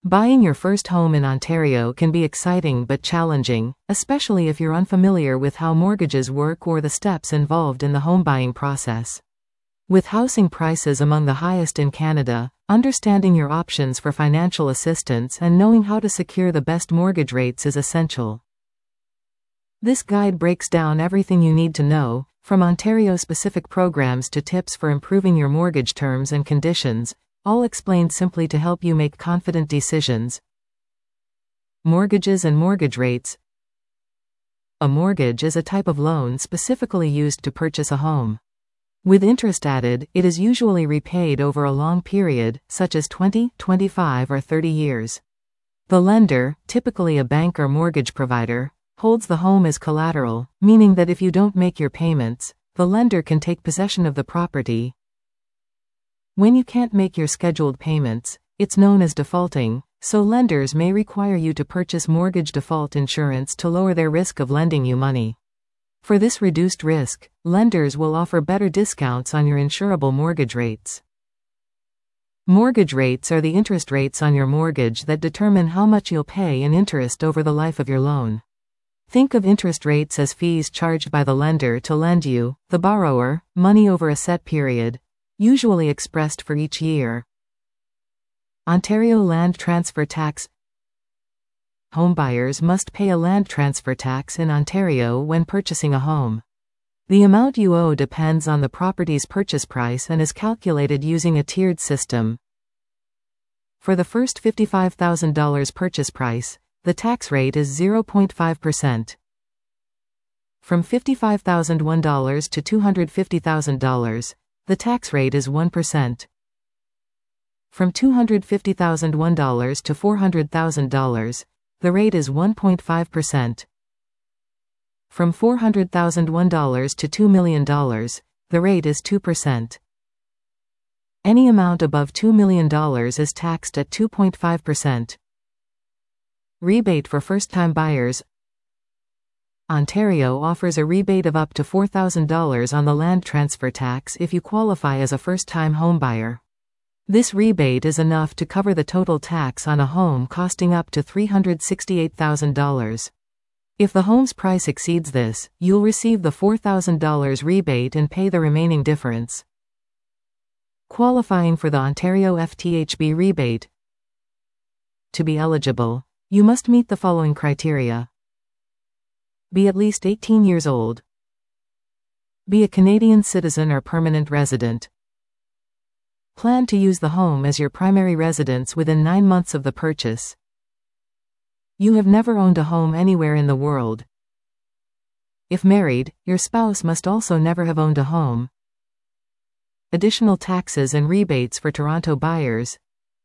Buying your first home in Ontario can be exciting but challenging, especially if you're unfamiliar with how mortgages work or the steps involved in the home buying process. With housing prices among the highest in Canada, understanding your options for financial assistance and knowing how to secure the best mortgage rates is essential. This guide breaks down everything you need to know, from Ontario-specific programs to tips for improving your mortgage terms and conditions, all explained simply to help you make confident decisions. Mortgages and mortgage rates. A mortgage is a type of loan specifically used to purchase a home. With interest added, it is usually repaid over a long period, such as 20, 25, or 30 years. The lender, typically a bank or mortgage provider, holds the home as collateral, meaning that if you don't make your payments, the lender can take possession of the property. When you can't make your scheduled payments, it's known as defaulting, so lenders may require you to purchase mortgage default insurance to lower their risk of lending you money. For this reduced risk, lenders will offer better discounts on your insurable mortgage rates. Mortgage rates are the interest rates on your mortgage that determine how much you'll pay in interest over the life of your loan. Think of interest rates as fees charged by the lender to lend you, the borrower, money over a set period, usually expressed for each year. Ontario Land Transfer Tax. Homebuyers must pay a land transfer tax in Ontario when purchasing a home. The amount you owe depends on the property's purchase price and is calculated using a tiered system. For the first $55,000 purchase price, the tax rate is 0.5%. From $55,001 to $250,000, the tax rate is 1%. From $250,001 to $400,000, the rate is 1.5%. From $400,001 to $2 million, the rate is 2%. Any amount above $2 million is taxed at 2.5%. Rebate for first-time buyers. Ontario offers a rebate of up to $4,000 on the land transfer tax if you qualify as a first-time homebuyer. This rebate is enough to cover the total tax on a home costing up to $368,000. If the home's price exceeds this, you'll receive the $4,000 rebate and pay the remaining difference. Qualifying for the Ontario FTHB rebate. To be eligible, you must meet the following criteria. Be at least 18 years old. Be a Canadian citizen or permanent resident. Plan to use the home as your primary residence within 9 months of the purchase. You have never owned a home anywhere in the world. If married, your spouse must also never have owned a home. Additional taxes and rebates for Toronto buyers.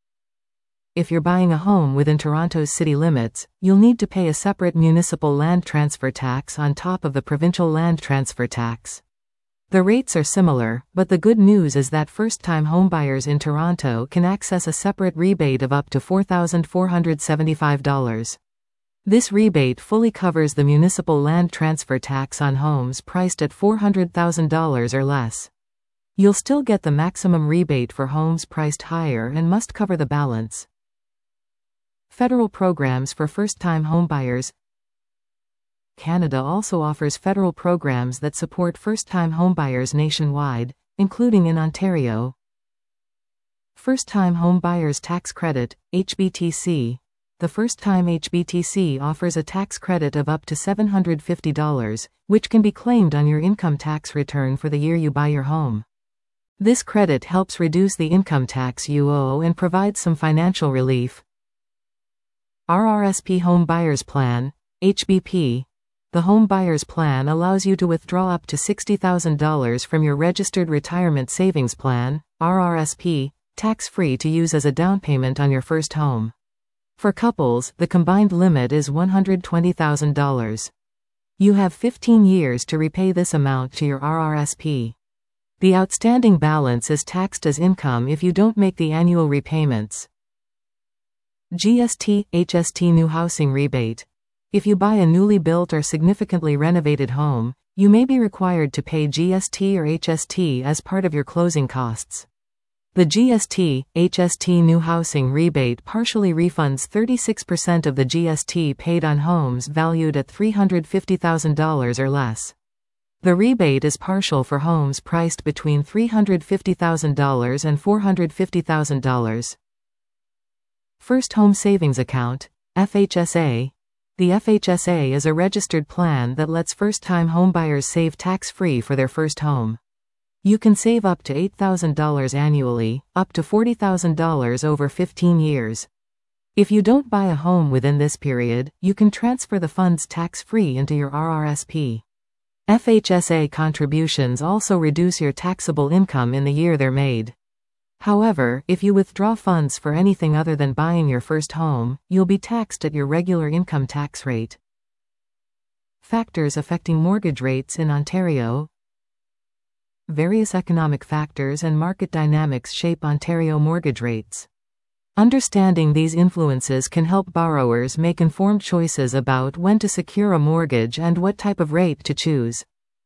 If you're buying a home within Toronto's city limits, you'll need to pay a separate municipal land transfer tax on top of the provincial land transfer tax. The rates are similar, but the good news is that first-time homebuyers in Toronto can access a separate rebate of up to $4,475. This rebate fully covers the municipal land transfer tax on homes priced at $400,000 or less. You'll still get the maximum rebate for homes priced higher and must cover the balance. Federal programs for first-time homebuyers. Canada also offers federal programs that support first-time homebuyers nationwide, including in Ontario. First-time homebuyers tax credit, HBTC. The first-time HBTC offers a tax credit of up to $750, which can be claimed on your income tax return for the year you buy your home. This credit helps reduce the income tax you owe and provides some financial relief. RRSP Home Buyers Plan, HBP. The Home Buyers Plan allows you to withdraw up to $60,000 from your Registered Retirement Savings Plan, RRSP, tax-free to use as a down payment on your first home. For couples, the combined limit is $120,000. You have 15 years to repay this amount to your RRSP. The outstanding balance is taxed as income if you don't make the annual repayments. GST, HST New Housing Rebate. If you buy a newly built or significantly renovated home, you may be required to pay GST or HST as part of your closing costs. The GST/HST New Housing Rebate partially refunds 36% of the GST paid on homes valued at $350,000 or less. The rebate is partial for homes priced between $350,000 and $450,000. First Home Savings Account, FHSA. The FHSA is a registered plan that lets first-time homebuyers save tax-free for their first home. You can save up to $8,000 annually, up to $40,000 over 15 years. If you don't buy a home within this period, you can transfer the funds tax-free into your RRSP. FHSA contributions also reduce your taxable income in the year they're made. However, if you withdraw funds for anything other than buying your first home, you'll be taxed at your regular income tax rate. Factors affecting mortgage rates in Ontario. Various economic factors and market dynamics shape Ontario mortgage rates. Understanding these influences can help borrowers make informed choices about when to secure a mortgage and what type of rate to choose.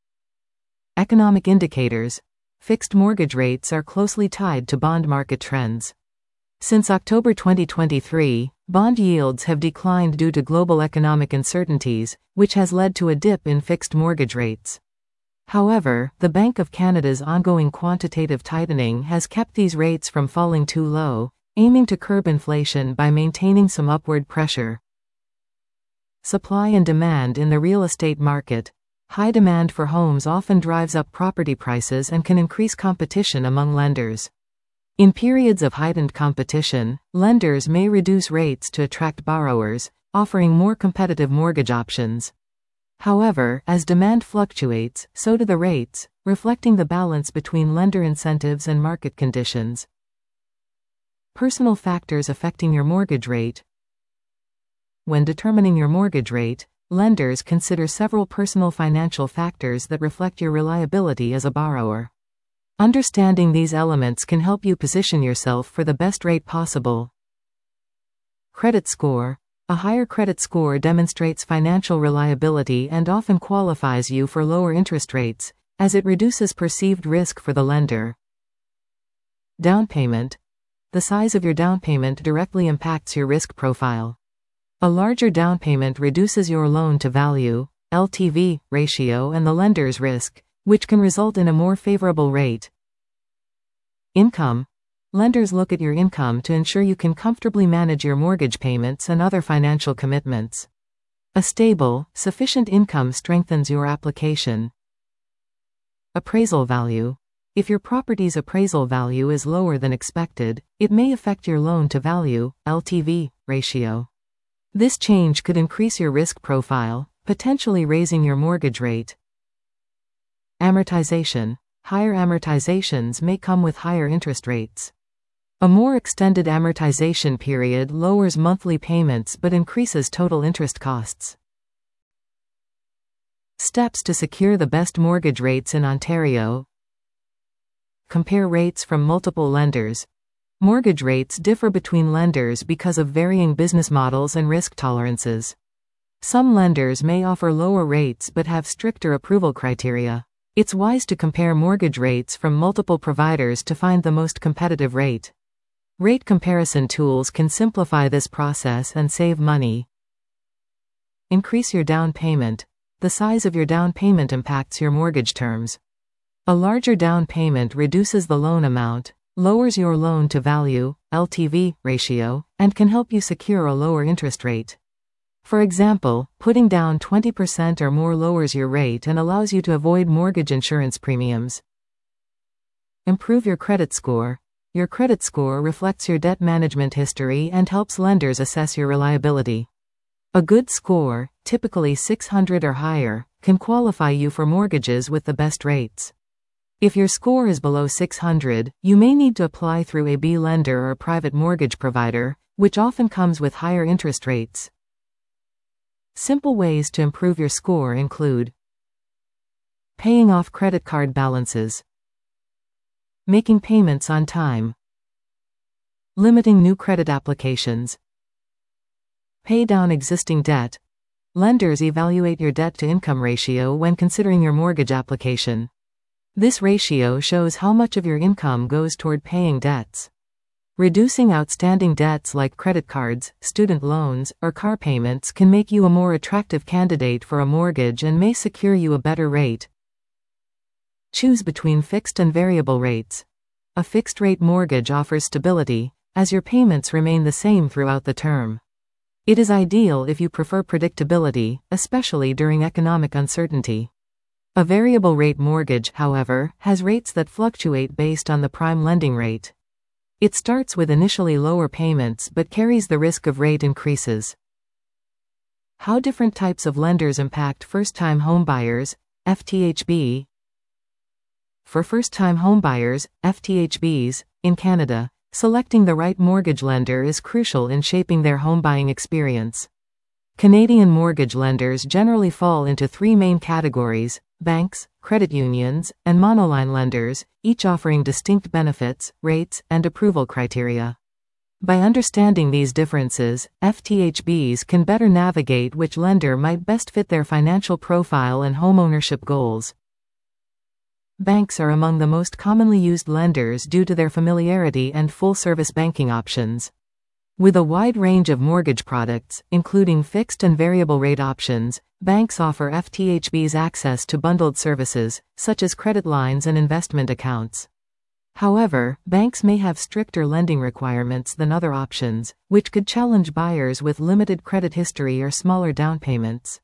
Economic indicators. Fixed mortgage rates are closely tied to bond market trends. Since October 2023, bond yields have declined due to global economic uncertainties, which has led to a dip in fixed mortgage rates. However, the Bank of Canada's ongoing quantitative tightening has kept these rates from falling too low, aiming to curb inflation by maintaining some upward pressure. Supply and demand in the real estate market. High demand for homes often drives up property prices and can increase competition among lenders. In periods of heightened competition, lenders may reduce rates to attract borrowers, offering more competitive mortgage options. However, as demand fluctuates, so do the rates, reflecting the balance between lender incentives and market conditions. Personal factors affecting your mortgage rate. When determining your mortgage rate, lenders consider several personal financial factors that reflect your reliability as a borrower. Understanding these elements can help you position yourself for the best rate possible. Credit score. A higher credit score demonstrates financial reliability and often qualifies you for lower interest rates, as it reduces perceived risk for the lender. Down payment. The size of your down payment directly impacts your risk profile. A larger down payment reduces your loan-to-value (LTV) ratio and the lender's risk, which can result in a more favorable rate. Income. Lenders look at your income to ensure you can comfortably manage your mortgage payments and other financial commitments. A stable, sufficient income strengthens your application. Appraisal value. If your property's appraisal value is lower than expected, it may affect your loan-to-value (LTV) ratio. This change could increase your risk profile, potentially raising your mortgage rate. Amortization. Higher amortizations may come with higher interest rates. A more extended amortization period lowers monthly payments but increases total interest costs. Steps to secure the best mortgage rates in Ontario. Compare rates from multiple lenders. Mortgage rates differ between lenders because of varying business models and risk tolerances. Some lenders may offer lower rates but have stricter approval criteria. It's wise to compare mortgage rates from multiple providers to find the most competitive rate. Rate comparison tools can simplify this process and save money. Increase your down payment. The size of your down payment impacts your mortgage terms. A larger down payment reduces the loan amount, lowers your loan-to-value (LTV) ratio, and can help you secure a lower interest rate. For example, putting down 20% or more lowers your rate and allows you to avoid mortgage insurance premiums. Improve your credit score. Your credit score reflects your debt management history and helps lenders assess your reliability. A good score, typically 600 or higher, can qualify you for mortgages with the best rates. If your score is below 600, you may need to apply through a B lender or private mortgage provider, which often comes with higher interest rates. Simple ways to improve your score include paying off credit card balances, making payments on time, limiting new credit applications, pay down existing debt. Lenders evaluate your debt-to-income ratio when considering your mortgage application. This ratio shows how much of your income goes toward paying debts. Reducing outstanding debts like credit cards, student loans, or car payments can make you a more attractive candidate for a mortgage and may secure you a better rate. Choose between fixed and variable rates. A fixed-rate mortgage offers stability, as your payments remain the same throughout the term. It is ideal if you prefer predictability, especially during economic uncertainty. A variable-rate mortgage, however, has rates that fluctuate based on the prime lending rate. It starts with initially lower payments but carries the risk of rate increases. How different types of lenders impact first-time homebuyers, FTHB. For first-time homebuyers, FTHBs, in Canada, selecting the right mortgage lender is crucial in shaping their homebuying experience. Canadian mortgage lenders generally fall into three main categories: banks, credit unions, and monoline lenders, each offering distinct benefits, rates, and approval criteria. By understanding these differences, FTHBs can better navigate which lender might best fit their financial profile and homeownership goals. Banks are among the most commonly used lenders due to their familiarity and full-service banking options. With a wide range of mortgage products, including fixed and variable rate options, banks offer FTHBs access to bundled services, such as credit lines and investment accounts. However, banks may have stricter lending requirements than other options, which could challenge buyers with limited credit history or smaller down payments.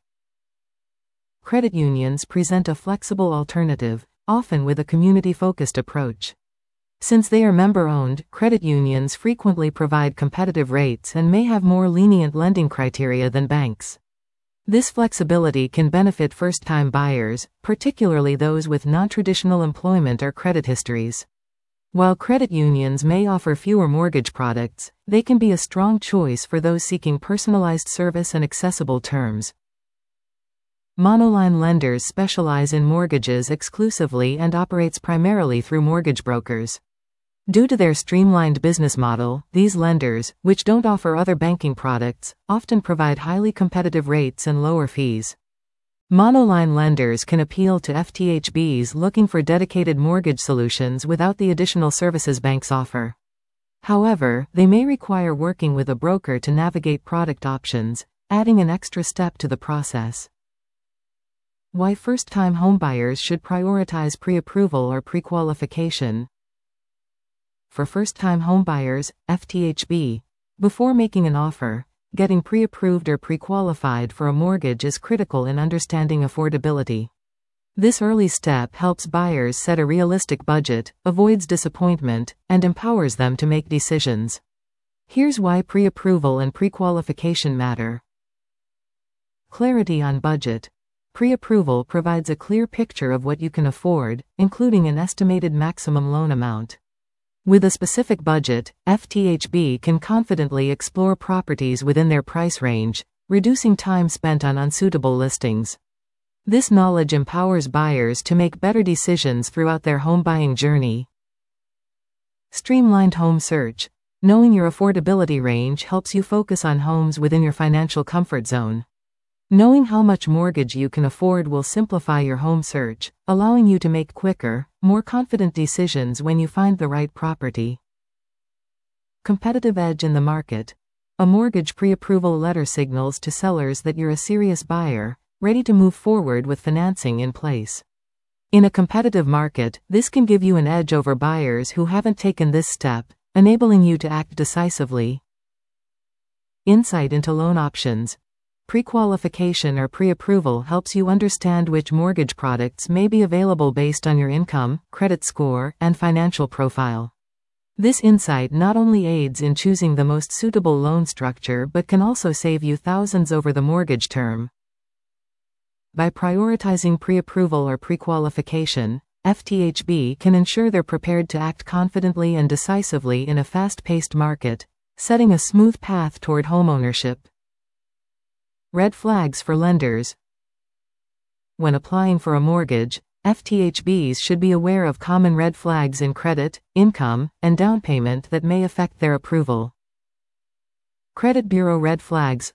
Credit unions present a flexible alternative, often with a community-focused approach. Since they are member-owned, credit unions frequently provide competitive rates and may have more lenient lending criteria than banks. This flexibility can benefit first-time buyers, particularly those with non-traditional employment or credit histories. While credit unions may offer fewer mortgage products, they can be a strong choice for those seeking personalized service and accessible terms. Monoline lenders specialize in mortgages exclusively and operates primarily through mortgage brokers. Due to their streamlined business model, these lenders, which don't offer other banking products, often provide highly competitive rates and lower fees. Monoline lenders can appeal to FTHBs looking for dedicated mortgage solutions without the additional services banks offer. However, they may require working with a broker to navigate product options, adding an extra step to the process. Why first-time homebuyers should prioritize pre-approval or pre-qualification. For first-time homebuyers, FTHB, before making an offer, getting pre-approved or pre-qualified for a mortgage is critical in understanding affordability. This early step helps buyers set a realistic budget, avoids disappointment, and empowers them to make decisions. Here's why pre-approval and pre-qualification matter. Clarity on budget. Pre-approval provides a clear picture of what you can afford, including an estimated maximum loan amount. With a specific budget, FTHB can confidently explore properties within their price range, reducing time spent on unsuitable listings. This knowledge empowers buyers to make better decisions throughout their home buying journey. Streamlined home search. Knowing your affordability range helps you focus on homes within your financial comfort zone. Knowing how much mortgage you can afford will simplify your home search, allowing you to make quicker, more confident decisions when you find the right property. Competitive edge in the market. A mortgage pre-approval letter signals to sellers that you're a serious buyer, ready to move forward with financing in place. In a competitive market, this can give you an edge over buyers who haven't taken this step, enabling you to act decisively. Insight into loan options. Pre-qualification or pre-approval helps you understand which mortgage products may be available based on your income, credit score, and financial profile. This insight not only aids in choosing the most suitable loan structure but can also save you thousands over the mortgage term. By prioritizing pre-approval or pre-qualification, FTHB can ensure they're prepared to act confidently and decisively in a fast-paced market, setting a smooth path toward homeownership. Red flags for lenders. When applying for a mortgage, FTHBs should be aware of common red flags in credit, income, and down payment that may affect their approval. Credit bureau red flags.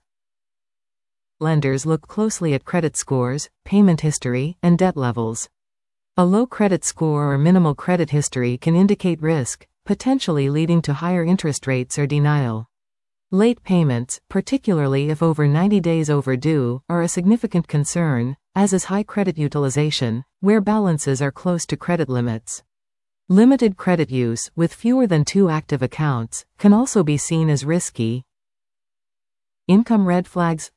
Lenders look closely at credit scores, payment history, and debt levels. A low credit score or minimal credit history can indicate risk, potentially leading to higher interest rates or denial. Late payments, particularly if over 90 days overdue, are a significant concern, as is high credit utilization, where balances are close to credit limits. Limited credit use, with fewer than 2 active accounts, can also be seen as risky. Income red flags.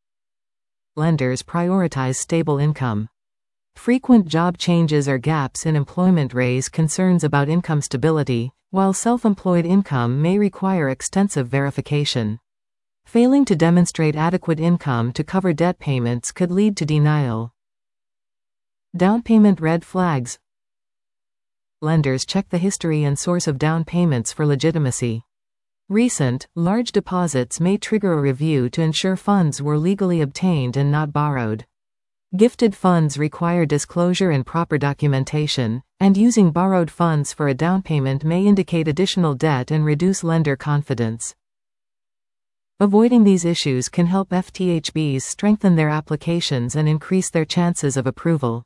Lenders prioritize stable income. Frequent job changes or gaps in employment raise concerns about income stability, while self-employed income may require extensive verification. Failing to demonstrate adequate income to cover debt payments could lead to denial. Down payment red flags. Lenders check the history and source of down payments for legitimacy. Recent, large deposits may trigger a review to ensure funds were legally obtained and not borrowed. Gifted funds require disclosure and proper documentation, and using borrowed funds for a down payment may indicate additional debt and reduce lender confidence. Avoiding these issues can help FTHBs strengthen their applications and increase their chances of approval.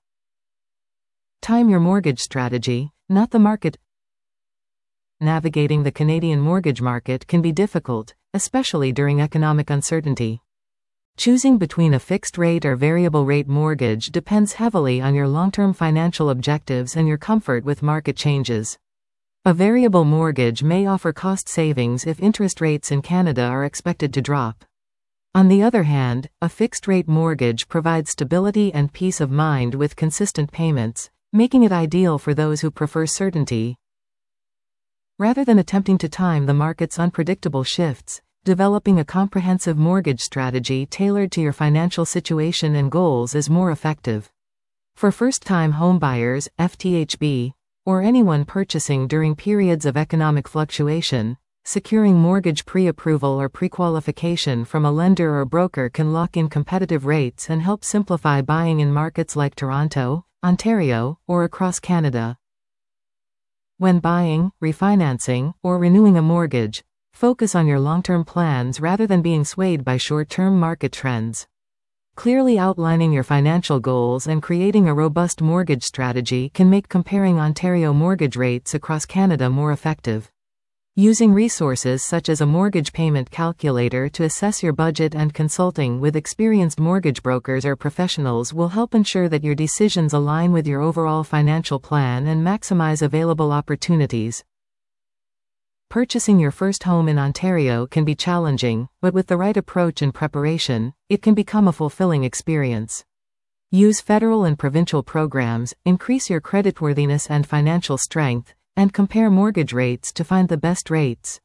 Time your mortgage strategy, not the market. Navigating the Canadian mortgage market can be difficult, especially during economic uncertainty. Choosing between a fixed-rate or variable-rate mortgage depends heavily on your long-term financial objectives and your comfort with market changes. A variable mortgage may offer cost savings if interest rates in Canada are expected to drop. On the other hand, a fixed-rate mortgage provides stability and peace of mind with consistent payments, making it ideal for those who prefer certainty. Rather than attempting to time the market's unpredictable shifts, developing a comprehensive mortgage strategy tailored to your financial situation and goals is more effective. For first-time homebuyers, FTHB, or anyone purchasing during periods of economic fluctuation, securing mortgage pre-approval or pre-qualification from a lender or broker can lock in competitive rates and help simplify buying in markets like Toronto, Ontario, or across Canada. When buying, refinancing, or renewing a mortgage, focus on your long-term plans rather than being swayed by short-term market trends. Clearly outlining your financial goals and creating a robust mortgage strategy can make comparing Ontario mortgage rates across Canada more effective. Using resources such as a mortgage payment calculator to assess your budget and consulting with experienced mortgage brokers or professionals will help ensure that your decisions align with your overall financial plan and maximize available opportunities. Purchasing your first home in Ontario can be challenging, but with the right approach and preparation, it can become a fulfilling experience. Use federal and provincial programs, increase your creditworthiness and financial strength, and compare mortgage rates to find the best rates.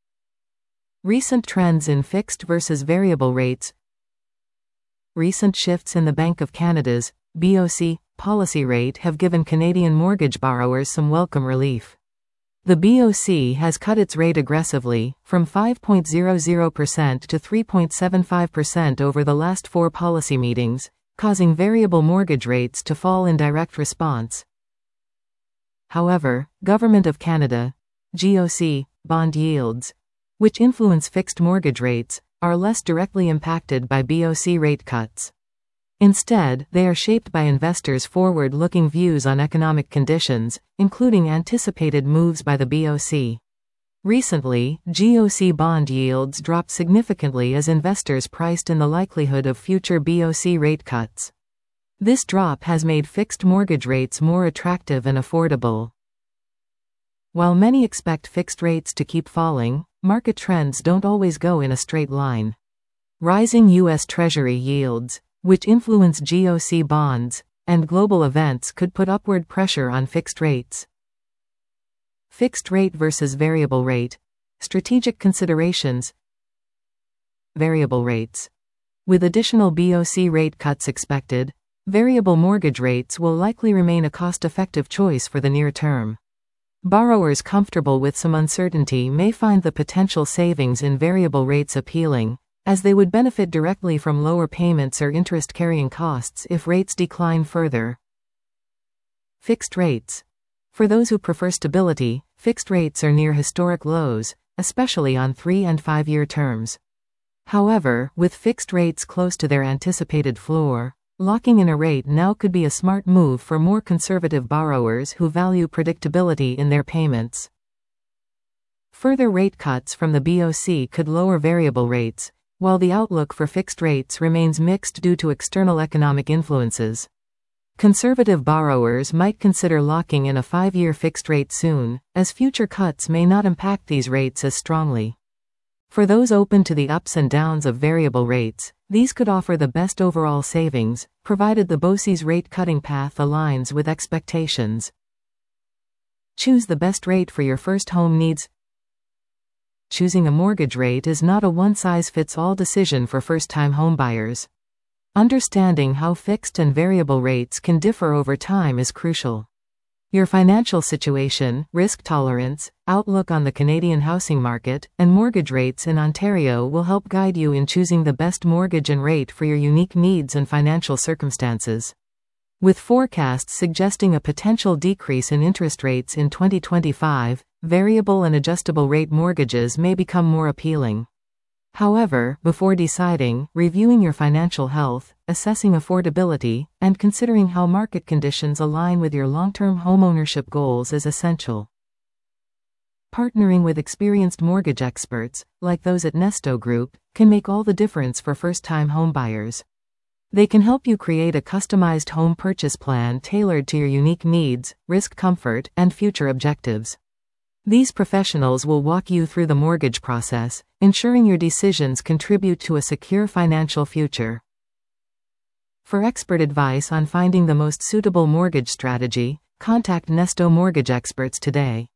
Recent trends in fixed versus variable rates. Recent shifts in the Bank of Canada's BOC policy rate have given Canadian mortgage borrowers some welcome relief. The BOC has cut its rate aggressively, from 5.00% to 3.75% over the last 4 policy meetings, causing variable mortgage rates to fall in direct response. However, Government of Canada (GOC) bond yields, which influence fixed mortgage rates, are less directly impacted by BOC rate cuts. Instead, they are shaped by investors' forward-looking views on economic conditions, including anticipated moves by the BOC. Recently, GOC bond yields dropped significantly as investors priced in the likelihood of future BOC rate cuts. This drop has made fixed mortgage rates more attractive and affordable. While many expect fixed rates to keep falling, market trends don't always go in a straight line. Rising U.S. Treasury yields, which influence GOC bonds, and global events could put upward pressure on fixed rates. Fixed rate versus variable rate. Strategic considerations. Variable rates. With additional BOC rate cuts expected, variable mortgage rates will likely remain a cost-effective choice for the near term. Borrowers comfortable with some uncertainty may find the potential savings in variable rates appealing, as they would benefit directly from lower payments or interest-carrying costs if rates decline further. Fixed rates. For those who prefer stability, fixed rates are near historic lows, especially on 3- and 5-year terms. However, with fixed rates close to their anticipated floor, Locking in a rate now could be a smart move for more conservative borrowers who value predictability in their payments. Further rate cuts from the BOC could lower variable rates, while the outlook for fixed rates remains mixed due to external economic influences. Conservative borrowers might consider locking in a 5-year fixed rate soon, as future cuts may not impact these rates as strongly. For those open to the ups and downs of variable rates, these could offer the best overall savings, provided the BOC's rate-cutting path aligns with expectations. Choose the best rate for your first home needs. Choosing a mortgage rate is not a one-size-fits-all decision for first-time homebuyers. Understanding how fixed and variable rates can differ over time is crucial. Your financial situation, risk tolerance, outlook on the Canadian housing market, and mortgage rates in Ontario will help guide you in choosing the best mortgage and rate for your unique needs and financial circumstances. With forecasts suggesting a potential decrease in interest rates in 2025, variable and adjustable rate mortgages may become more appealing. However, before deciding, reviewing your financial health, assessing affordability, and considering how market conditions align with your long-term homeownership goals is essential. Partnering with experienced mortgage experts, like those at Nesto Group, can make all the difference for first-time homebuyers. They can help you create a customized home purchase plan tailored to your unique needs, risk comfort, and future objectives. These professionals will walk you through the mortgage process, ensuring your decisions contribute to a secure financial future. For expert advice on finding the most suitable mortgage strategy, contact Nesto Mortgage Experts today.